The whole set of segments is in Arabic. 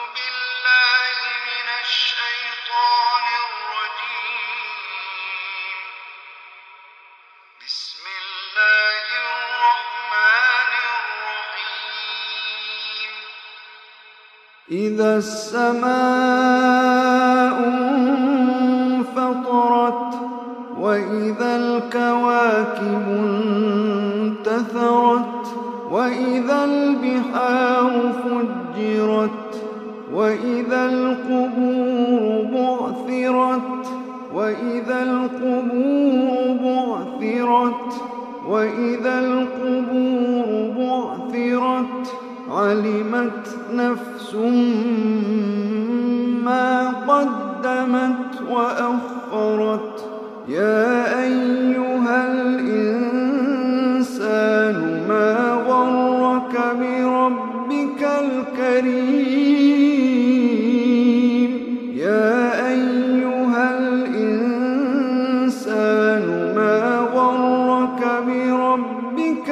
بالله من الشيطان الرجيم. بسم الله الرحمن الرحيم. إذا السماء انفطرت وإذا الكواكب انتثرت وإذا البحار فجرت وإذا القبور بعثرت وإذا القبور بعثرت وإذا القبور بعثرت علمت نفس ما قدمت وأخرت يا أيها الإنسان ما غرك بربك الكريم يا أيها الإنسان ما غرك بربك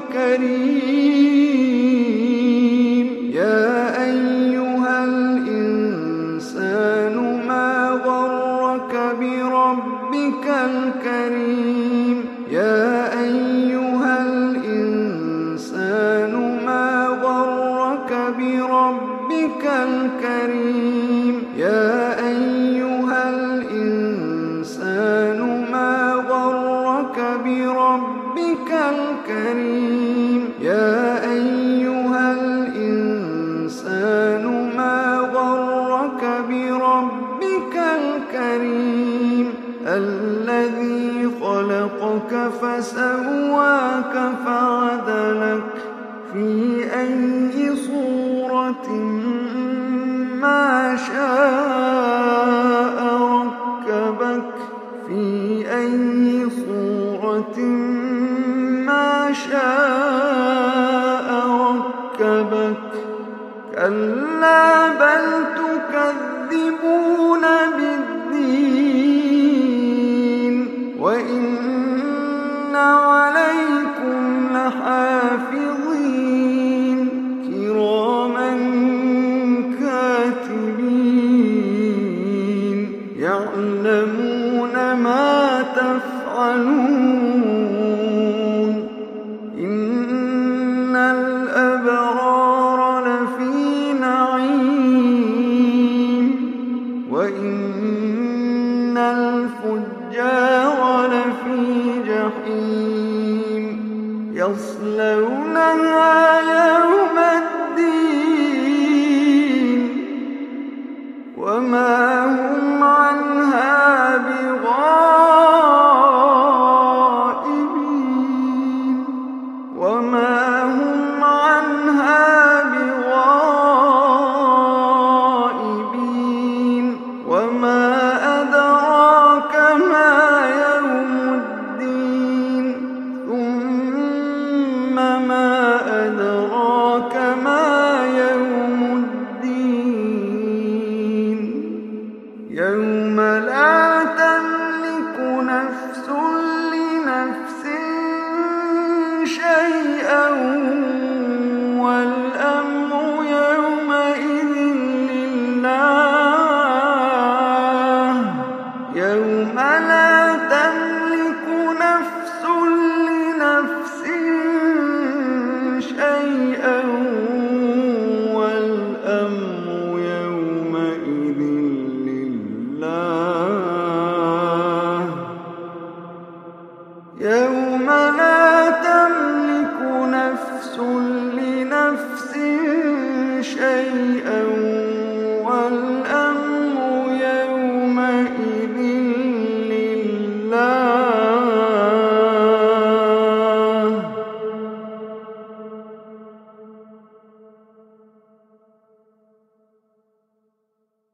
الكريم يا أيها الإنسان ما غرك بربك الكريم يا أيها الإنسان ما غرك بربك الكريم يا أيها الإنسان ما غرك بربك الكريم يا أيها الإنسان ما غرك بربك الكريم الذي خلقك فسواك فعدلك في أي صورة ما شاء ركبك في أي صورة ما شاء ركبك كلا بل تكذبون بالدين وإن عليكم لحافظين كراما كاتبين يعلمون ما تفعلون إن الأبرار لفي نعيم وإن الفجار لفي جحيم يصلونها يوم الدين وما هم عنها بغائبين وما هم عنها بغائبين وما أدراك ما يوم الدين ثم ما أدراك ما يوم الدين يوم لا تملك نفس لنفس شيئا والأمر يومئذ لله يوم لا تملك نفس لنفس شيئا والأمر يومئذ لله يوم لا تملك نفس لنفس شيئا